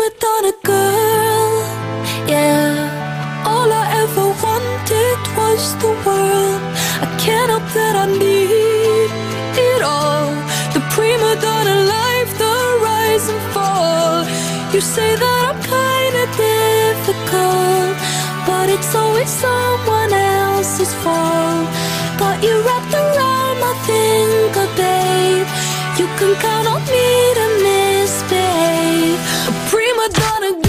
prima donna girl, yeah. All I ever wanted was the world. I can't help that I need it all. The prima donna life, the rise and fall. You say that I'm kinda difficult, but it's always someone else's fault. Got you wrapped around my finger, babe. You can count on me to misbehave. A prima donna